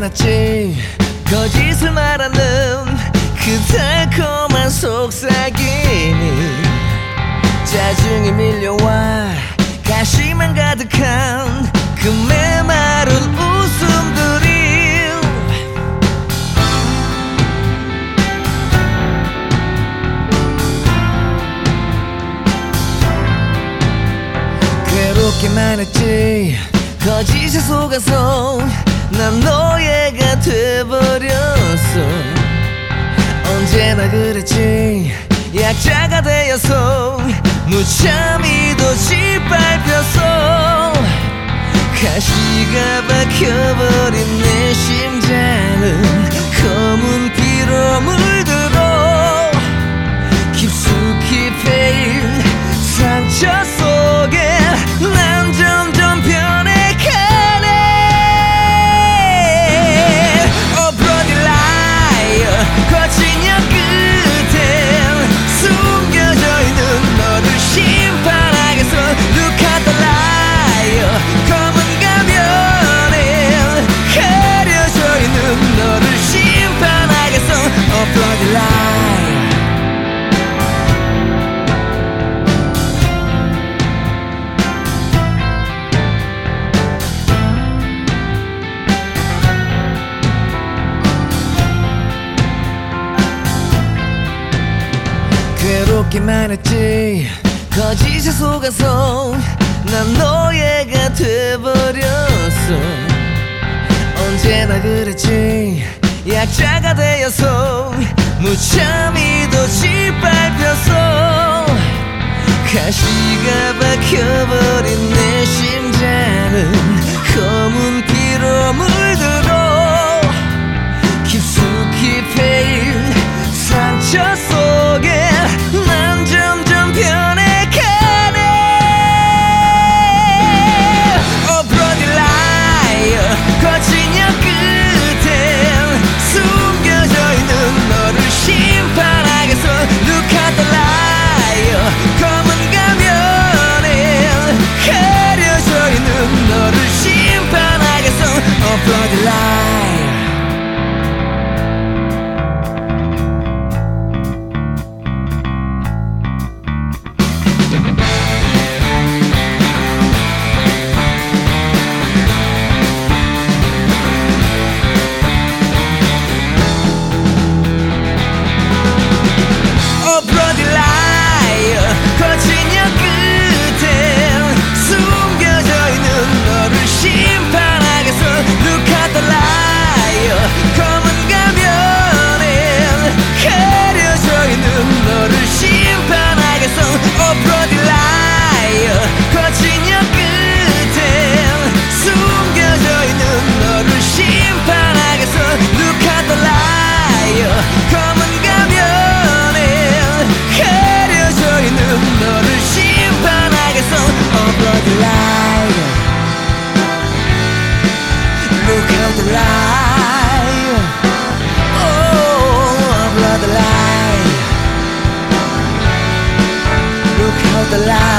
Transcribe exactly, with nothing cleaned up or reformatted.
많았지. 거짓을 말하는 그 달콤한 속삭임이 짜증이 밀려와 가시만 가득한 그 메마른 웃음들이 괴롭기만 했지. 거짓에 속아서 난 너의가 돼버렸어. 언제나 그랬지. 약자가 되어서 무참히도 짓밟혔어. 가시가 박혀버린 내 심장은 검은 피로 물들어 깊숙이 패인 상처 속에 난 점점 변해가네. Oh bloody liar, 거친 역 끝엔 숨겨져 있는 너를 심판하겠어. Look at the liar, 검은 가면에 가려져 있는 너를 심판하겠어. Oh bloody liar. 괴롭기만 했지. 거짓에 속아서 난 너의가 돼버렸어. 언제나 그랬지. 약자가 되어서 무참히도 짓밟혔어. 가시가 박혀버린 내 심장은 검은 피로 물들어 깊숙이 패인 상처 속에 난 점점 변해가네. Oh bloody liar, 거친 역 끝엔 숨겨져 있는 너를 심판하겠어. Look at the liar, 검은 가면에 가려져 있는 너를 심판하겠어. Oh bloody liar. The light